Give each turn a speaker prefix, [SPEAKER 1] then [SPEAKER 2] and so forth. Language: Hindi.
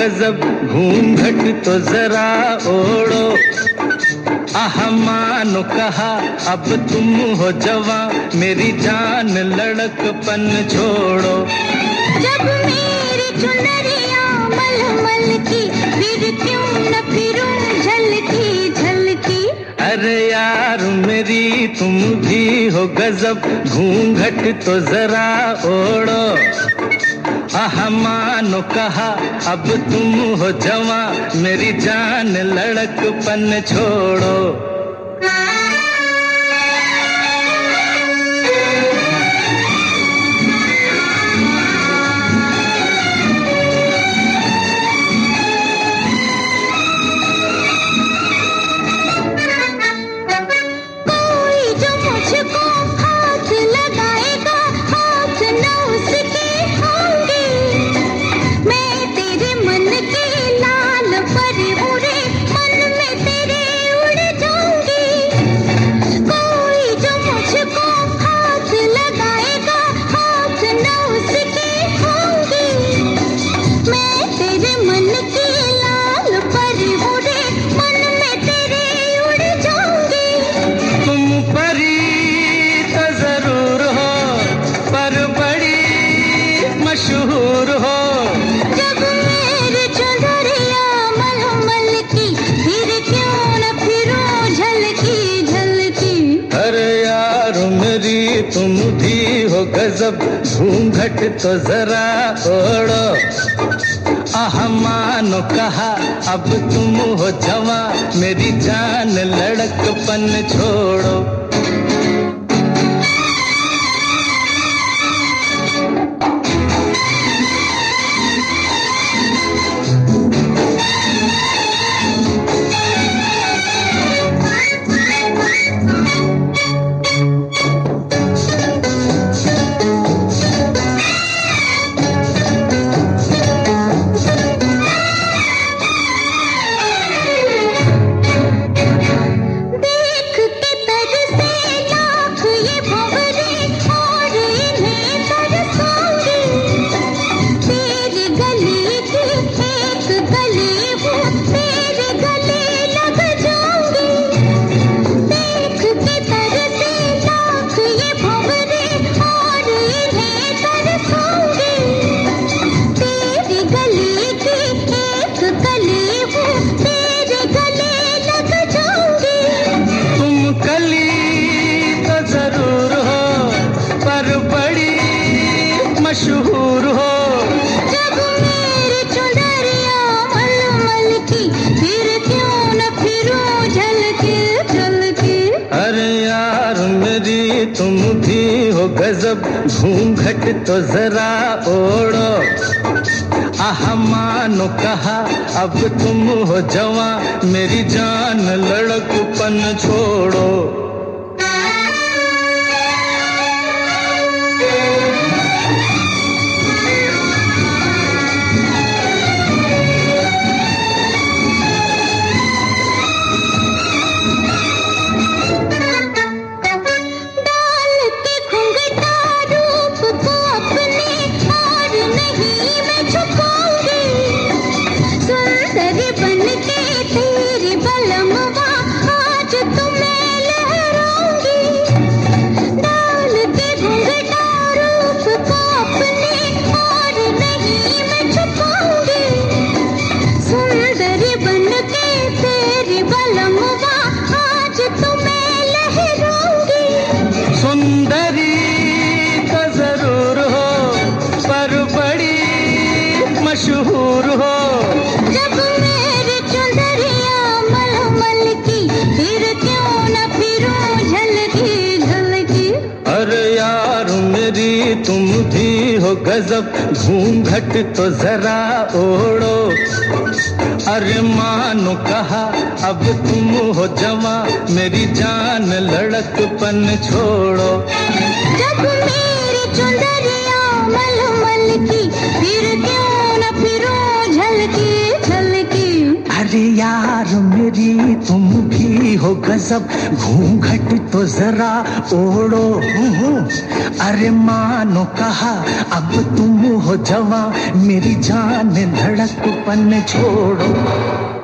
[SPEAKER 1] गजब, घूंघट तो जरा ओढ़ो। आह मानो कहा अब तुम हो जवां, मेरी जान लड़कपन छोड़ो।
[SPEAKER 2] जब मेरी चुनरिया मलमल की, फिर क्यों न फिरूं झलकी झलकी।
[SPEAKER 1] अरे यार मेरी तुम भी हो गजब, घूंघट तो जरा ओढ़ो। आह मानो कहा अब तुम हो जवां, मेरी जान लड़कपन छोड़ो। मशहूर हो
[SPEAKER 2] जब मेरी चुनरिया मलमल की, फिर क्यों न फिरूं झलकी झलकी।
[SPEAKER 1] अरे यार मेरी तुम भी हो गजब, घूंघट तो जरा ओढ़ो। आह मानो कहा अब तुम हो जवां, मेरी जान लड़कपन छोड़ो। मशहूर हो
[SPEAKER 2] जब मेरी चुनरिया मलमल की, फिर क्यों न फिरूं झलकी झलकी।
[SPEAKER 1] अरे यार मेरी तुम भी हो गजब, घूंघट तो जरा ओढ़ो। आह मानो कहा अब तुम हो जवां, मेरी जान लड़कपन छोड़ो। सुंदरी तो जरूर हो, पर बड़ी मशहूर हो
[SPEAKER 2] जब मेरी चुनरिया मलमल की, फिर क्यों न फिरूं झलकी झलकी।
[SPEAKER 1] अरे यार मेरी तुम भी हो गजब, घूंघट तो जरा ओढ़ो। अरे मानो कहा अब तुम हो जवां, मेरी जान लड़कपन छोड़ो।
[SPEAKER 2] जब मेरी चुनरिया मलमल की, फिर क्यों न फिरूं झलकी झलकी।
[SPEAKER 1] अरे यार मेरी तुम भी हो गजब, घूंघट तो जरा ओढ़ो। अरे मानो कहा अब तुम हो जवां, मेरी जान धड़कपन छोड़ो।